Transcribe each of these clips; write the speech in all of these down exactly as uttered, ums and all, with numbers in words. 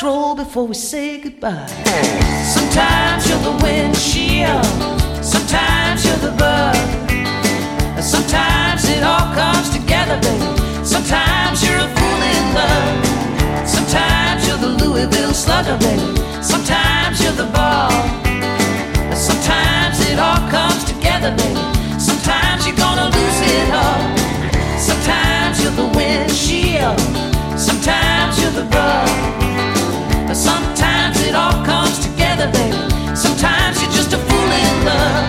stroll before we say goodbye. Sometimes you're the windshield, sometimes you're the bug. Sometimes it all comes together, baby. Sometimes you're a fool in love. Sometimes you're the Louisville Slugger, baby. Sometimes you're the ball. Sometimes it all comes together, baby. Sometimes you're gonna lose it all. Sometimes you're the windshield. Sometimes you're the bug. Sometimes it all comes together, baby. Sometimes you're just a fool in love.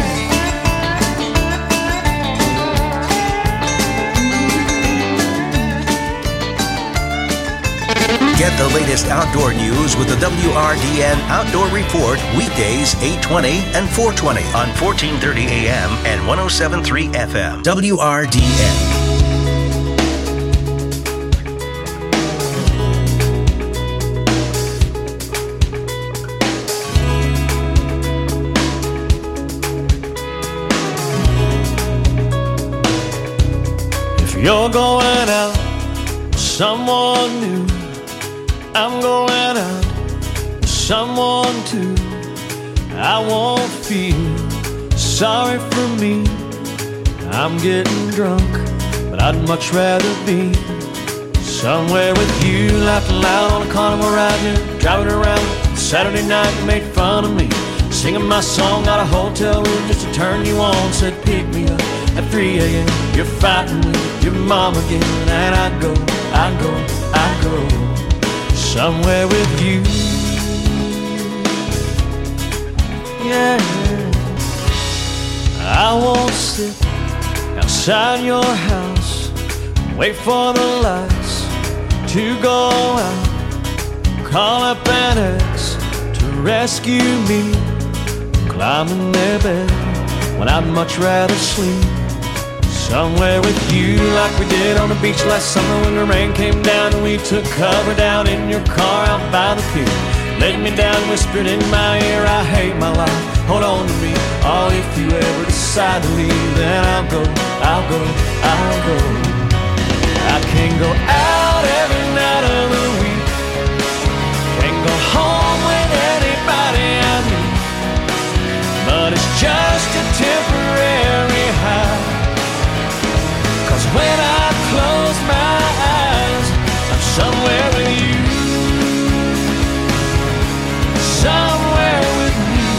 Get the latest outdoor news with the W R D N Outdoor Report weekdays eight twenty and four twenty on fourteen thirty A M and one oh seven point three F M. W R D N. If you're going out with someone new, I'm going out with someone too. I won't feel sorry for me. I'm getting drunk, but I'd much rather be somewhere with you, laughing loud on a carnival ride here, driving around Saturday night. You made fun of me, singing my song out of a hotel room just to turn you on. Said pick me up at three A M You're fighting with your mom again, and I go, I go, I go somewhere with you. Yeah, I won't sit outside your house, wait for the lights to go out, call up an ex to rescue me, climb in their bed when I'd much rather sleep somewhere with you, like we did on the beach last summer when the rain came down and we took cover down in your car out by the pier. Laid me down, whispered in my ear, I hate my life, hold on to me. Oh, if you ever decide to leave, then I'll go, I'll go, I'll go. I can go out every night of the week, can go home with anybody I meet, but it's just a temporary high. Cause when I close my eyes, I'm somewhere with you, somewhere with you.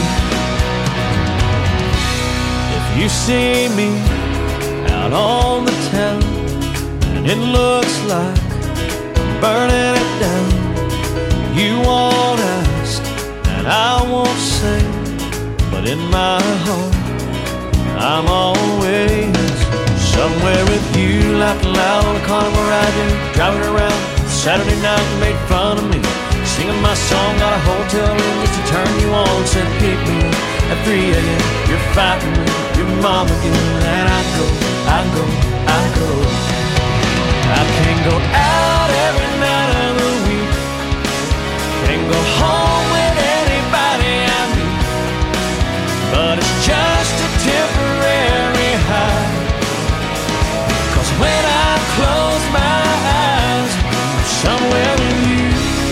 If you see me out on the town and it looks like I'm burning it down, you won't ask and I won't say, but in my heart I'm always somewhere with you, laughing loud on a carnival ride here, driving around Saturday night. You made fun of me, singing my song out of a hotel room just to turn you on. Said pick me up at three A M You're fighting with your mom again, and I go, I go, I go. I can go out every night of the week, can go home with anybody I meet, but it's just a temporary high. When I close my eyes, I'm somewhere with you,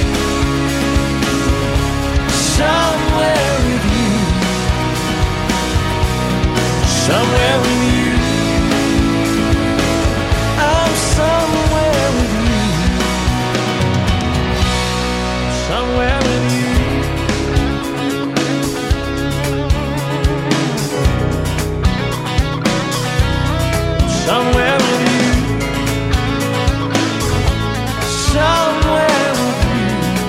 somewhere with you, somewhere with you. I'm somewhere with you, somewhere with you. Somewhere with you. Somewhere with you.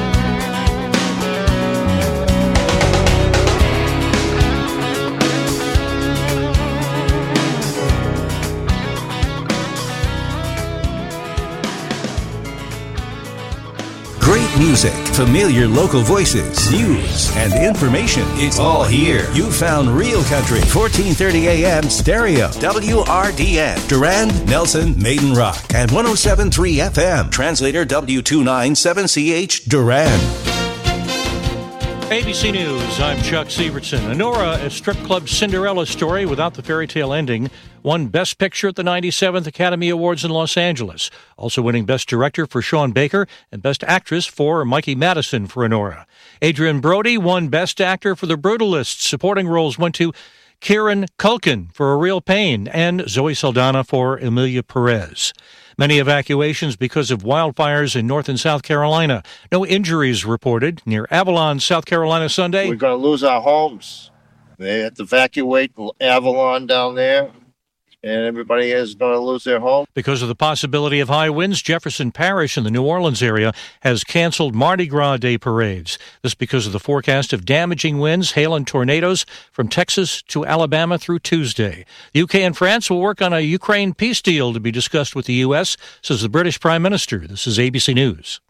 Great music, familiar local voices, news, and information. It's all here. You found Real Country, fourteen thirty A M stereo, W R D N, Durand, Nelson, Maiden Rock, and one oh seven point three F M. Translator W two ninety-seven C H, Durand. A B C News, I'm Chuck Sievertson. Honora, a strip club Cinderella story without the fairy tale ending, won Best Picture at the ninety-seventh Academy Awards in Los Angeles. Also winning Best Director for Sean Baker and Best Actress for Mikey Madison for Honora. Adrian Brody won Best Actor for The Brutalists. Supporting roles went to Kieran Culkin for A Real Pain and Zoe Saldana for Emilia Perez. Many evacuations because of wildfires in North and South Carolina. No injuries reported near Avalon, South Carolina Sunday. We're going to lose our homes. They have to evacuate Avalon down there, and everybody is going to lose their home. Because of the possibility of high winds, Jefferson Parish in the New Orleans area has canceled Mardi Gras Day parades. This because of the forecast of damaging winds, hail, and tornadoes from Texas to Alabama through Tuesday. The U K and France will work on a Ukraine peace deal to be discussed with the U S, says the British Prime Minister. This is A B C News.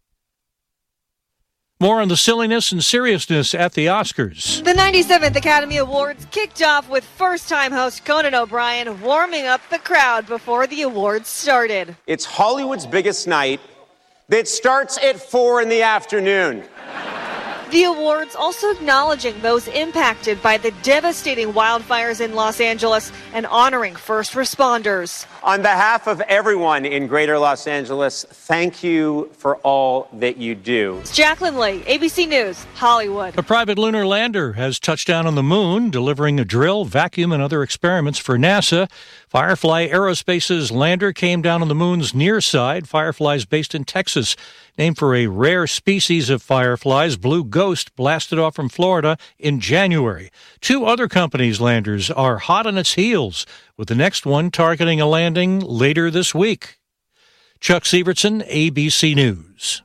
More on the silliness and seriousness at the Oscars. The ninety-seventh Academy Awards kicked off with first-time host Conan O'Brien warming up the crowd before the awards started. It's Hollywood's biggest night that starts at four in the afternoon. The awards also acknowledging those impacted by the devastating wildfires in Los Angeles and honoring first responders. On behalf of everyone in Greater Los Angeles, thank you for all that you do. It's Jacqueline Lee, A B C News, Hollywood. A private lunar lander has touched down on the moon, delivering a drill, vacuum, and other experiments for NASA. Firefly Aerospace's lander came down on the moon's near side. Fireflies based in Texas, named for a rare species of fireflies. Blue Ghost blasted off from Florida in January. Two other companies' landers are hot on its heels, with the next one targeting a landing later this week. Chuck Sievertson, A B C News.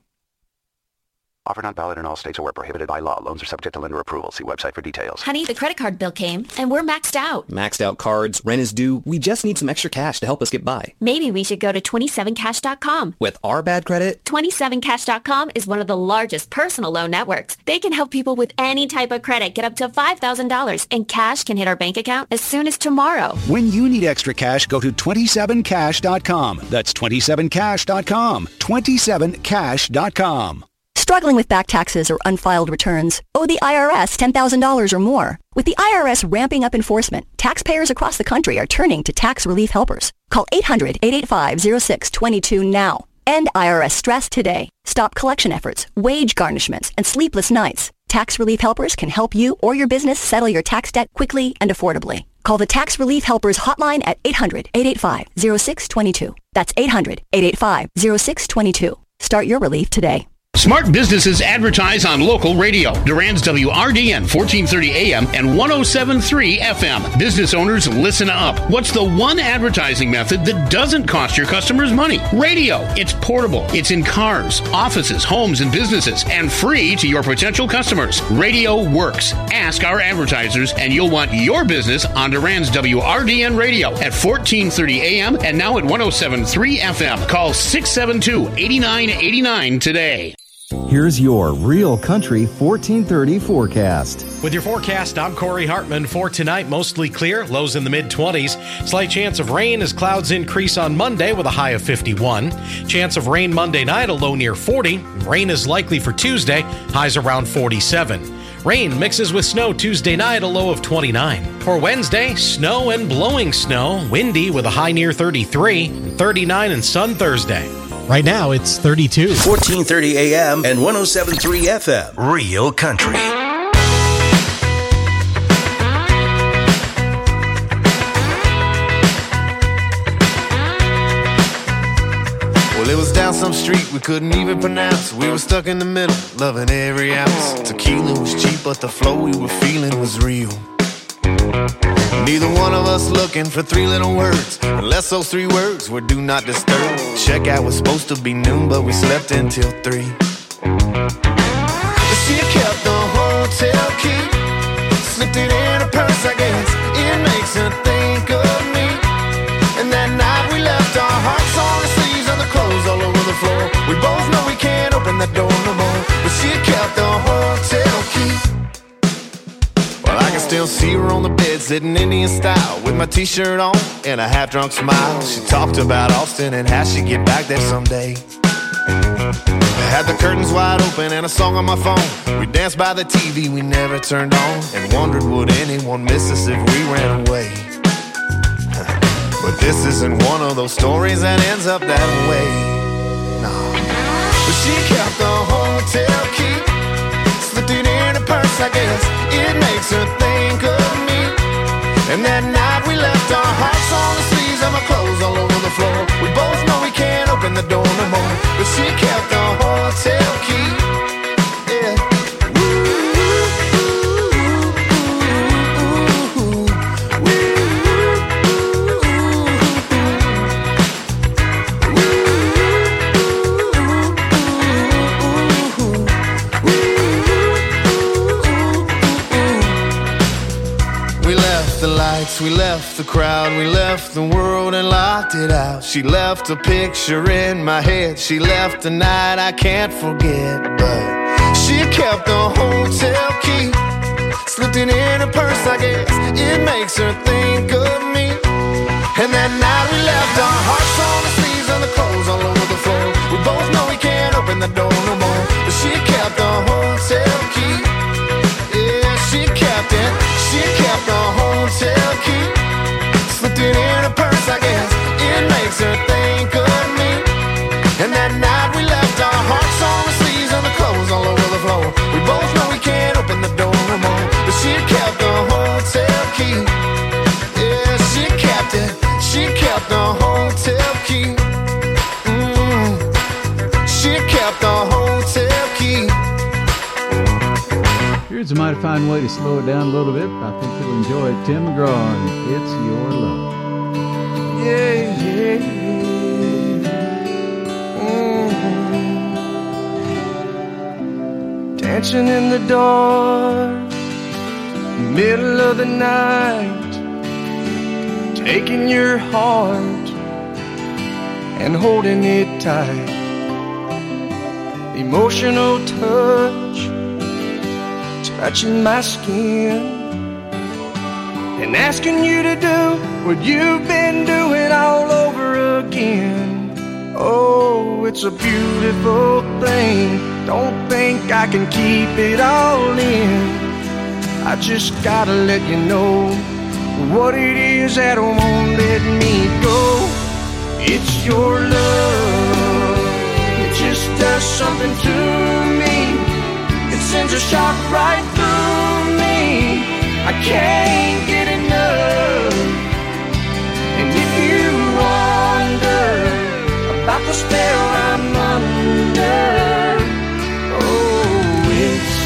Offer not valid in all states or where prohibited by law. Loans are subject to lender approval. See website for details. Honey, the credit card bill came, and we're maxed out. Maxed out cards, rent is due. We just need some extra cash to help us get by. Maybe we should go to twenty-seven cash dot com. With our bad credit? twenty-seven cash dot com is one of the largest personal loan networks. They can help people with any type of credit get up to five thousand dollars, and cash can hit our bank account as soon as tomorrow. When you need extra cash, go to twenty-seven cash dot com. That's twenty-seven cash dot com. twenty-seven cash dot com. Struggling with back taxes or unfiled returns? Owe the I R S ten thousand dollars or more? With the I R S ramping up enforcement, taxpayers across the country are turning to tax relief helpers. Call eight hundred, eight eight five, oh six two two now. End I R S stress today. Stop collection efforts, wage garnishments, and sleepless nights. Tax relief helpers can help you or your business settle your tax debt quickly and affordably. Call the Tax Relief Helpers hotline at eight hundred, eight eight five, oh six two two. That's eight hundred, eight eight five, oh six two two. Start your relief today. Smart businesses advertise on local radio. Durand's W R D N fourteen thirty A M and one oh seven point three F M. Business owners, listen up. What's the one advertising method that doesn't cost your customers money? Radio. It's portable. It's in cars, offices, homes, and businesses, and free to your potential customers. Radio works. Ask our advertisers, and you'll want your business on Durand's W R D N radio at fourteen thirty A M and now at one oh seven point three F M. Call six seven two, eight nine eight nine today. Here's your Real Country fourteen thirty forecast. With your forecast, I'm Corey Hartman. For tonight, mostly clear, lows in the mid-twenties. Slight chance of rain as clouds increase on Monday with a high of fifty-one. Chance of rain Monday night, a low near forty. Rain is likely for Tuesday, highs around forty-seven. Rain mixes with snow Tuesday night, a low of twenty-nine. For Wednesday, snow and blowing snow, windy with a high near thirty-three, and thirty-nine and sun Thursday. Right now, it's thirty-two. fourteen thirty A M and one oh seven point three F M. Real Country. Well, it was down some street we couldn't even pronounce. We were stuck in the middle, loving every ounce. Tequila was cheap, but the flow we were feeling was real. Neither one of us looking for three little words, unless those three words were do not disturb. Checkout was supposed to be noon, but we slept until three. She kept the hotel key, slipped it in her purse, I guess. It makes her think of me. And that night we left our hearts on the sleeves and the clothes all over the floor. We both know we can't open that door no more, but she kept the hotel key. Well, I can still see her on the bed, sitting Indian style, with my t-shirt on and a half-drunk smile. She talked about Austin and how she'd get back there someday. Had the curtains wide open and a song on my phone. We danced by the T V we never turned on, and wondered would anyone miss us if we ran away. But this isn't one of those stories that ends up that way. No. But she kept the hotel key, slipped it in her purse, I guess it makes her think of me. And that night we left our hearts on the sleeves and my clothes all over the floor. We both know we can't open the door no more, but she kept the hotel key. Yeah. We left the crowd, we left the world and locked it out. She left a picture in my head, she left a night I can't forget. But she kept the hotel key, slipped it in her purse, I guess it makes her think of me. And that night we left our hearts on the sleeves and the clothes all over the floor. We both know we can't open the door no more, but she kept the hotel key. Yeah, she kept it, she kept the hotel key, slipped it in her purse, I guess it makes her think of me. And that night we left our hearts on the sleeves and the clothes all over the floor. We both know we can't open the door no more, but she kept the hotel key. Yeah, she kept it, she kept the hotel key. Mm. She kept the hotel key. Here's a mighty fine way to slow it down a little bit. I think you'll enjoy it. Tim McGraw and It's Your Love. Yeah, yeah, yeah. Mm-hmm. Dancing in the dark, middle of the night, taking your heart and holding it tight. Emotional touch, touching my skin, and asking you to do what you've been doing all over again. Oh, it's a beautiful thing. Don't think I can keep it all in. I just gotta let you know what it is that won't let me go. It's your love, it just does something to me. It sends a shock right through me. I can't get enough. And if you wonder about the spell I'm under, oh, it's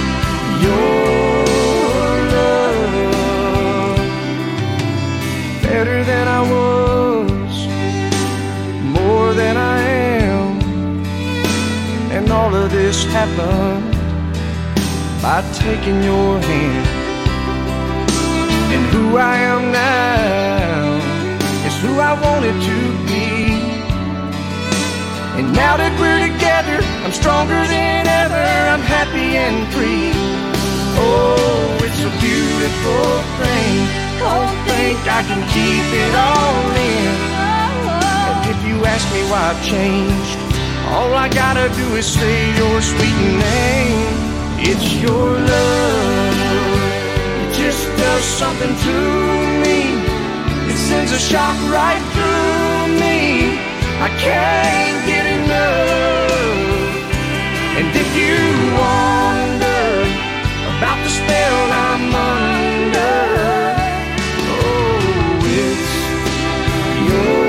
your love. Better than I was, more than I am. And all of this happened by taking your hand. And who I am now is who I wanted to be. And now that we're together, I'm stronger than ever. I'm happy and free. Oh, it's a beautiful thing. Don't think I can keep it all in. And if you ask me why I've changed, all I gotta do is say your sweet name. It's your love, it just does something to me. It sends a shock right through me. I can't get enough. And if you wonder about the spell I'm under, oh, it's your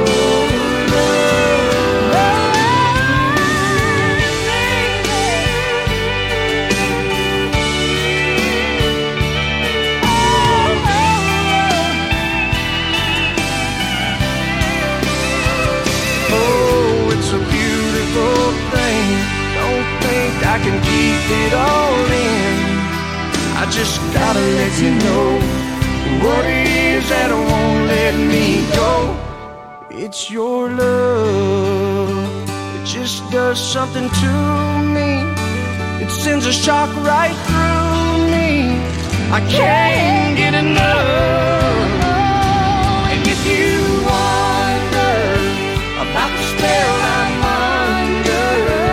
I can keep it all in. I just gotta let you know what it is that won't let me go. It's your love, it just does something to me. It sends a shock right through me. I can't get enough. And if you wonder about the spell I'm under,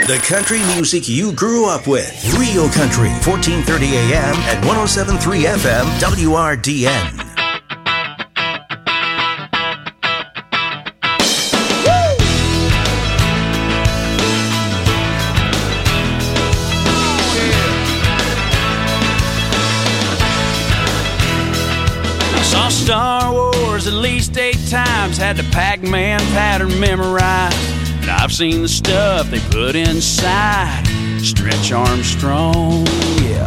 The country music you grew up with. Real Country, fourteen thirty A M and one oh seven point three F M, W R D N. Saw Star Wars at least eight times, had the Pac-Man pattern memorized. And I've seen the stuff they put inside Stretch Armstrong, yeah.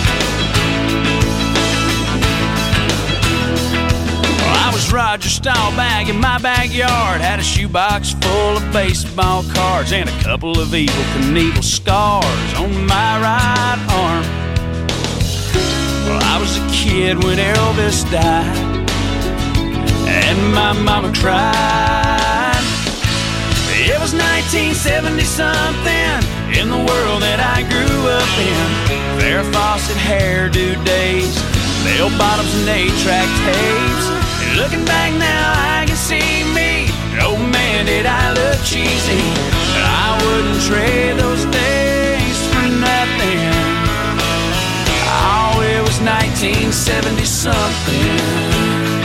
Well, I was Roger Staubach in my backyard, had a shoebox full of baseball cards and a couple of Evel Knievel scars on my right arm. Well, I was a kid when Elvis died, and my mama cried. It was nineteen seventy-something in the world that I grew up in. Farrah Fawcett hairdo days, bell bottoms and eight-track tapes. And looking back now, I can see me. Oh man, did I look cheesy. But I wouldn't trade those days for nothing. Oh, it was nineteen seventy-something.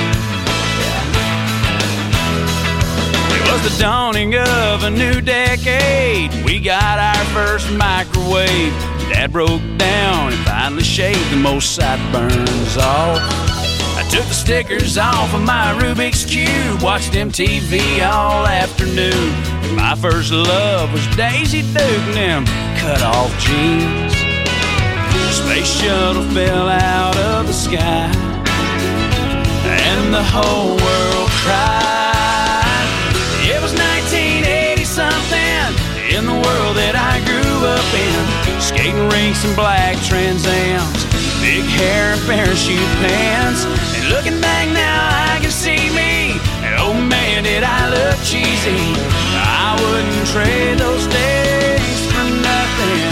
It was the dawning of a new decade. We got our first microwave. Dad broke down and finally shaved the most sideburns off. I took the stickers off of my Rubik's Cube, watched M T V all afternoon. My first love was Daisy Duke and them cut-off jeans. The space shuttle fell out of the sky, and the whole world cried. It was nineteen eighty-something in the world that I grew up in. Skating rinks and black Trans Ams, big hair and parachute pants. And looking back now, I can see me. And oh man, did I look cheesy. I wouldn't trade those days for nothing.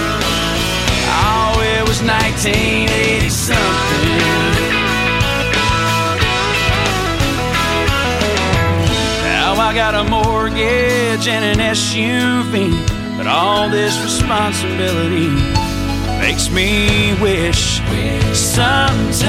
Oh, it was nineteen eighty-something. I got a mortgage and an S U V, but all this responsibility makes me wish sometimes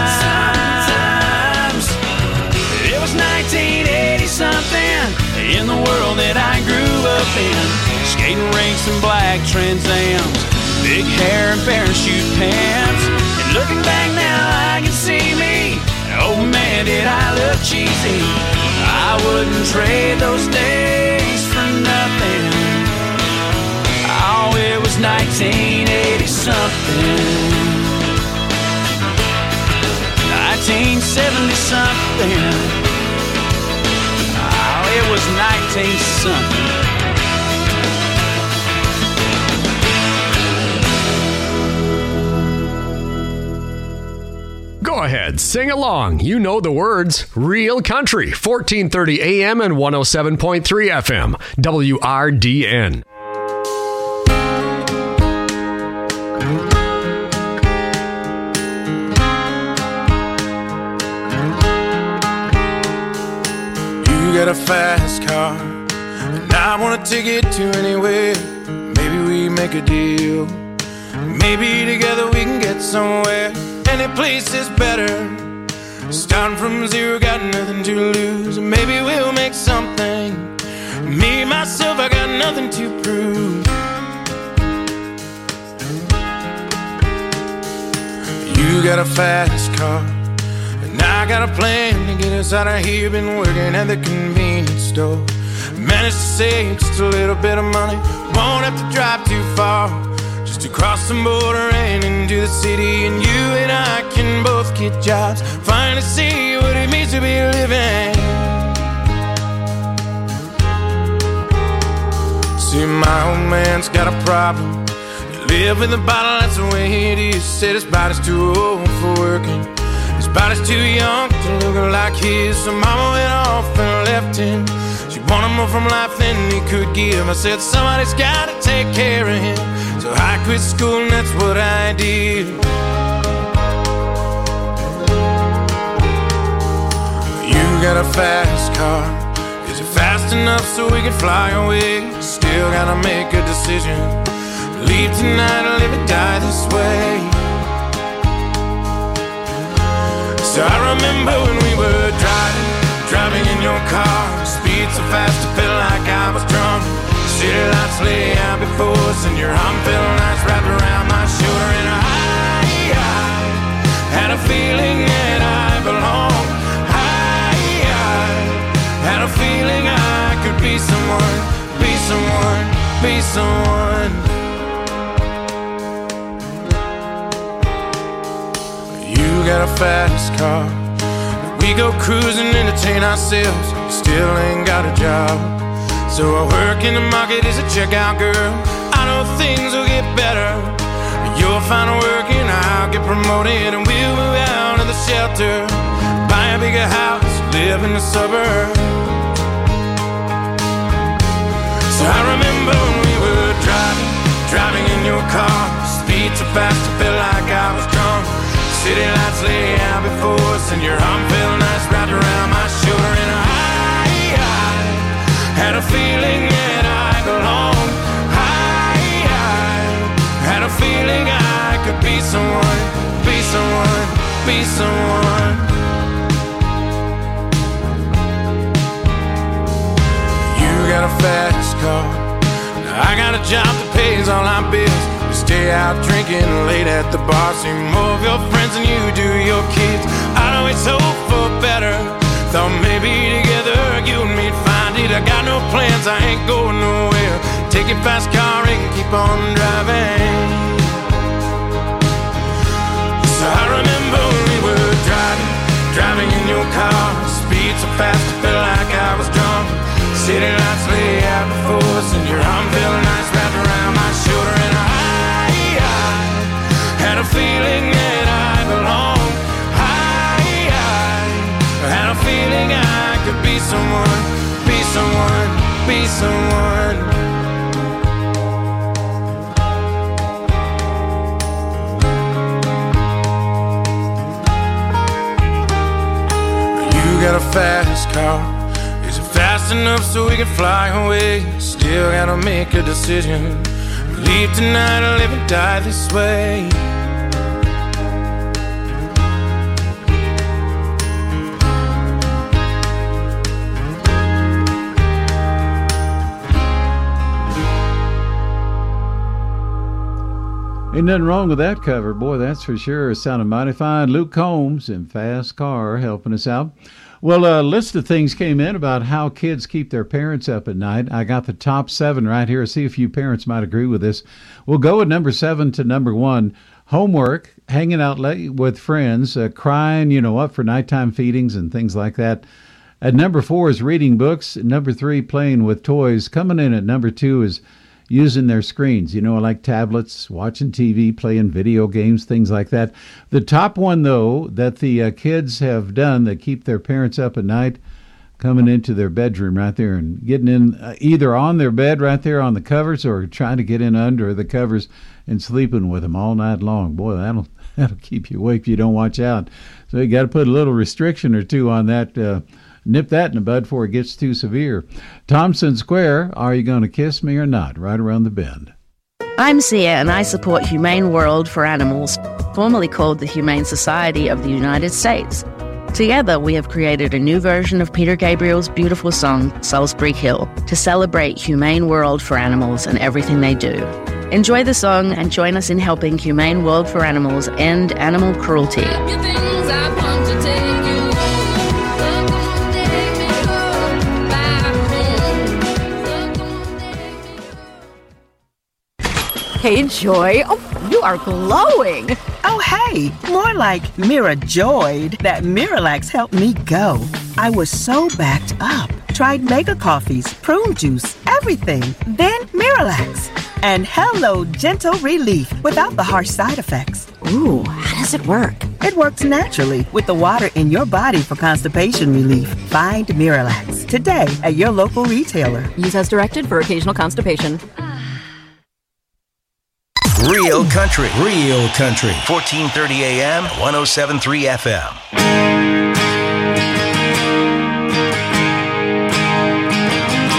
it was nineteen eighty-something in the world that I grew up in. Skating rinks and black Trans Ams, big hair and parachute pants. And looking back now, I can see me. Oh man, did I look cheesy. I wouldn't trade those days for nothing. Oh, it was nineteen eighty-something. nineteen seventy-something. Oh, it was nineteen something. Go ahead, sing along. You know the words. Real Country, fourteen thirty A M and one oh seven point three F M, W R D N. You got a fast car, and I want to take it to anywhere. Maybe we make a deal. Maybe together we can get somewhere. Any place is better. Starting from zero, got nothing to lose. Maybe we'll make something. Me, myself, I got nothing to prove. You got a fast car, and I got a plan to get us out of here. Been working at the convenience store. Managed to save just a little bit of money. Won't have to drive too far, just to cross the border and into the city. And you and I can both get jobs, finally see what it means to be living. See, my old man's got a problem. He live with a bottle, that's the way it is. Said his body's too old for working, his body's too young to look like his. So mama went off and left him. She wanted more from life than he could give. I said somebody's gotta take care of him. So I quit school and that's what I did. You got a fast car, is it fast fast enough so we can fly away. Still gotta make a decision. Leave tonight or live or die this way. So I remember when we were driving, driving in your car. Speed so fast it felt like I was drunk. City lights lay out before us, and your arm felt nice wrapped around my shoulder. And I, I had a feeling that I belonged. I, I had a feeling I could be someone, be someone, be someone. You got a fast car. We go cruising, entertain ourselves. Still ain't got a job. So I work in the market as a checkout girl. I know things will get better. You'll find work and I'll get promoted, and we'll move out of the shelter, buy a bigger house, live in the suburbs. So I remember when we were driving, driving in your car. Speed so fast it felt like I was drunk. City lights lay out before us, and your arm felt nice wrapped around my shoulder. And I, I had a feeling that I belonged. I, I had a feeling I could be someone, be someone, be someone. You got a fast car. Now I got a job that pays all our bills. We stay out drinking late at the bar. See more of your friends than you do your kids. I'd always hope for better. Thought maybe together you and me'd find it. I got no plans, I ain't going nowhere. Take your fast car and keep on driving. So I remember when we were driving, driving in your car. Speed so fast it felt like I was drunk. City lights lay out before us, and your arm felt nice wrapped around my shoulder. And I, I had a feeling that I belonged. I, I had a feeling I could be someone, be someone, be someone. You got a fast car. Is it fast enough so we can fly away? Still gotta make a decision. Leave tonight or live and die this way. Ain't nothing wrong with that cover. Boy, that's for sure. It sounded mighty fine. Luke Combs in Fast Car helping us out. Well, a list of things came in about how kids keep their parents up at night. I got the top seven right here. See if you parents might agree with this. We'll go with number seven to number one. Homework, hanging out late with friends, uh, crying, you know, up for nighttime feedings and things like that. At number four is reading books. Number three, playing with toys. Coming in at number two is using their screens, you know, like tablets, watching T V, playing video games, things like that. The top one, though, that the uh, kids have done that keep their parents up at night, coming into their bedroom right there and getting in uh, either on their bed right there on the covers or trying to get in under the covers and sleeping with them all night long. Boy, that'll that'll keep you awake if you don't watch out. So you got to put a little restriction or two on that. Uh, Nip that in the bud before it gets too severe. Thompson Square, Are You Gonna Kiss Me or Not? Right around the bend. I'm Sia, and I support Humane World for Animals, formerly called the Humane Society of the United States. Together, we have created a new version of Peter Gabriel's beautiful song, Salisbury Hill, to celebrate Humane World for Animals and everything they do. Enjoy the song and join us in helping Humane World for Animals end animal cruelty. Hey, Joy. Oh, you are glowing. Oh, hey. More like Mira joyed that Miralax helped me go. I was so backed up. Tried mega coffees, prune juice, everything. Then Miralax. And hello, gentle relief without the harsh side effects. Ooh, how does it work? It works naturally with the water in your body for constipation relief. Find Miralax today at your local retailer. Use as directed for occasional constipation. Real country, real country. fourteen thirty A M, one oh seven point three F M.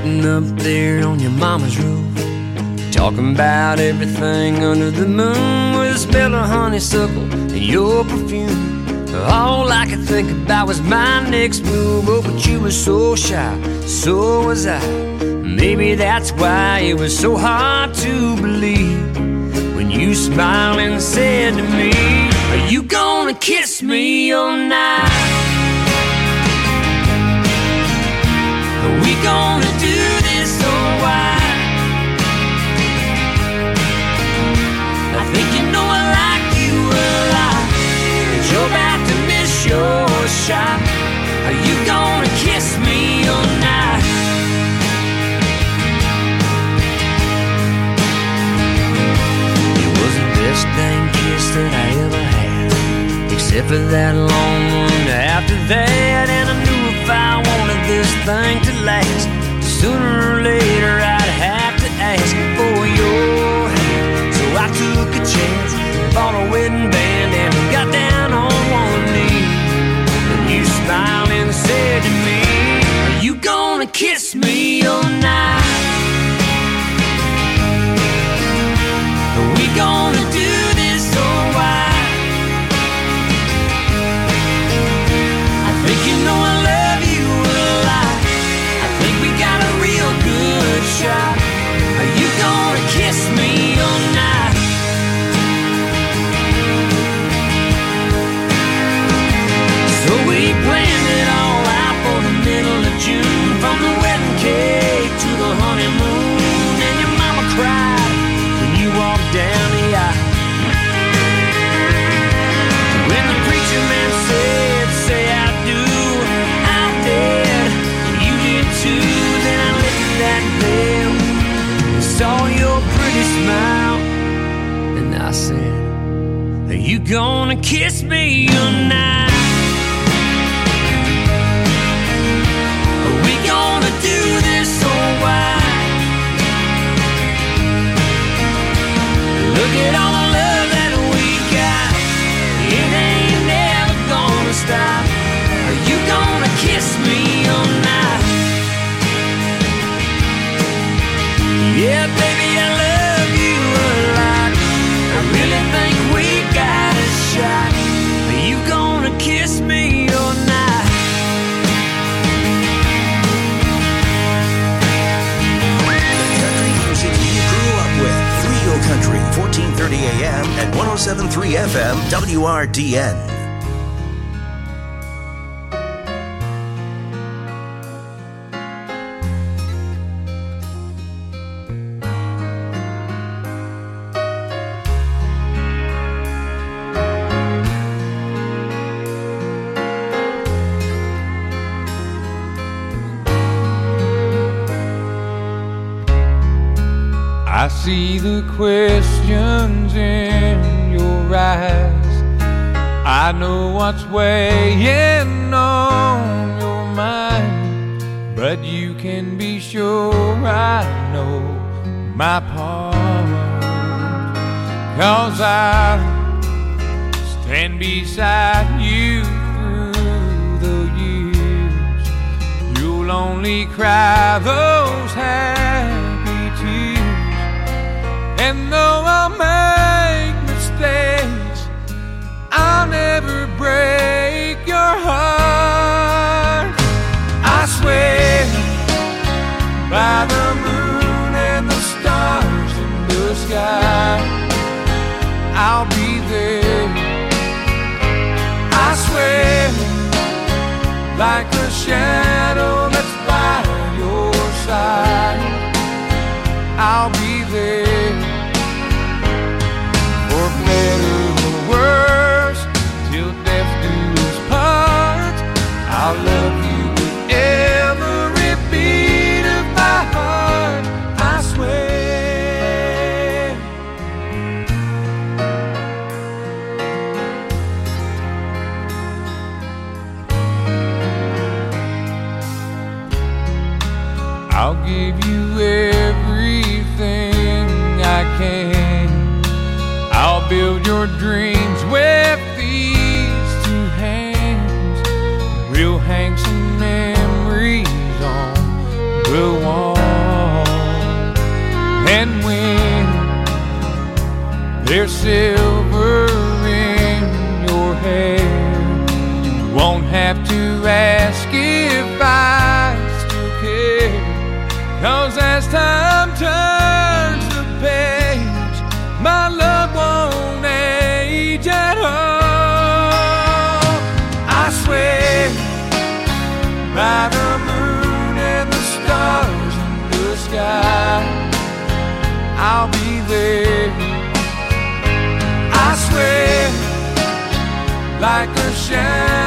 sitting up there on your mama's roof, talking about everything under the moon, with a smell of honeysuckle and your perfume. All I could think about was my next move. Oh, but you were so shy, so was I. Maybe that's why it was so hard to believe when you smiled and said to me, are you gonna kiss me all night? Are we gonna do this or why? I think you know I like you a lot, but you're about to miss your shot. Are you gonna kiss me all night? It was the best dang kiss that I ever had, except for that long one after that. And I knew if I wanted this thing to last, sooner or later I'd have to ask for your hand. So I took a chance, bought a wedding band, and got down on one knee. And you smiled and said to me, are you gonna kiss me all night? Are we gonna do this or why? I think you know I love you a lot. I think we got a real good shot. Are you gonna kiss me all night? So we planned it all out for the middle of June, from the wedding cake to the honeymoon. And your mama cried when you walked down the aisle. When the preacher man said, say I do, I did, you did too. Then I lifted that veil, saw your pretty smile, and I said, are you gonna kiss me tonight? Are we gonna do this or why? Look at all the love that we got, it ain't never gonna stop. Are you gonna kiss me all night? Yeah, baby, I love you a lot. I really think we got a shot. Are you gonna kiss me all night? The country music you grew up with. Real Country, fourteen thirty A M and one oh seven point three F M, W R D N. I see the questions in your eyes. I know what's weighing on your mind, but you can be sure I know my part. 'Cause I stand beside you through the years. You'll only cry those happy tears. And though I'll make mistakes, I'll never break your heart. I swear by the moon and the stars in the sky, I'll be there. I swear like a shadow that's by your side, I'll be there. For better or worse, till death do us part, I'll love you with every beat of my heart, I swear. I'll give you everything I can. I'll build your dreams with these two hands. We'll hang some memories on the wall. there's silver in your hair. You won't have to ask if I still care, 'cause as time turns the page, my love won't age at all. I swear by the moon and the stars in the sky, I'll be there. I swear like a shadow